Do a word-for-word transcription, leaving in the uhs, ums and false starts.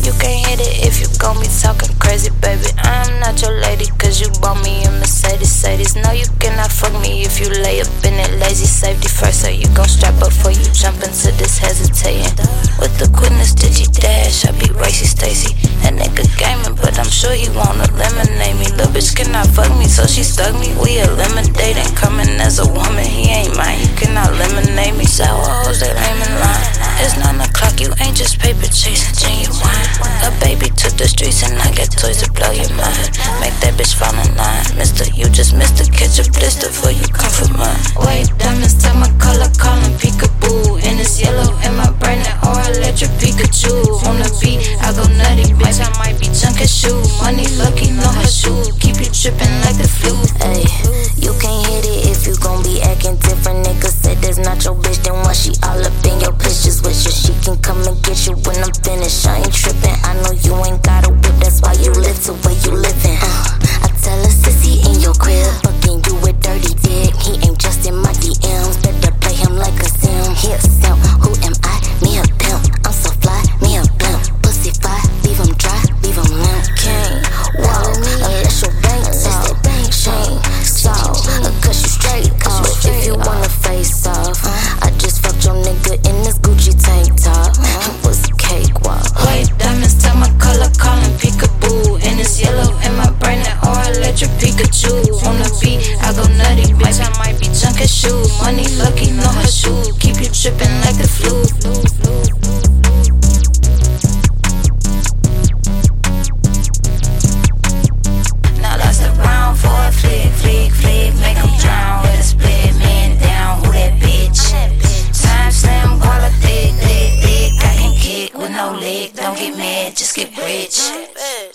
You can't hit it if you gon' be talking crazy, baby. I'm not your lady, cause you bought me a Mercedes. Mercedes. No, you cannot fuck me if you lay up in it lazy. Safety first, so you gon' strap up before you jump into this hesitating. With the quickness, did you dash? I be racy Stacy. That nigga gaming, but I'm sure he won't eliminate me. Lil' bitch cannot fuck me, so she stuck me. We eliminating, coming as a woman, he ain't mine. You cannot eliminate me. Sour hoes, they lame in line. It's nine o'clock, you ain't just paper chasing, genuine. A baby took the streets and I got toys to blow your mind. Make that bitch fall in line. Mister, you just missed the catch a blister before you come for mine. White diamonds, tell my color, call him peekaboo. And it's yellow in my brain or electric Pikachu. On the beat, I go nutty, bitch, I might be junkin' shoe. Money lucky, no her shoe. Keep you trippin' like the flu. Ay, you can't hit it if you gon' be acting different. Nigga said that's not your bitch, then why she all up in your pictures with you? She can come and get you when I'm finished. I ain't trippin', I know you ain't got a whip, that's why you live to where you livin'. Uh, I tell her sissy in your crib, fucking you with dirty dick. He ain't just in my D Ms, better play him like a sim. He a simp, who am I? Me a pimp. I'm so fly, me a blimp. Pussy fly, leave him dry, leave him limp. Can't walk unless your bank talk. Chain saw, cause you straight off. But if you wanna face off, I just fucked your nigga in this Gucci tank top. It was a cakewalk. White diamonds, tell my color, call him peekaboo. And it's yellow in my brain or electric Pikachu. On the beat, I go nutty, bitch, I might be junkin' shoe. Money lucky, no her shoe. Keep you trippin' like the flu. Now lost the brown for a flick, flick, flick. Make him drown with a split, man down. Who that bitch? Time slam, guala thick, thick, thick. I can kick with no leg. Don't get mad, just get rich.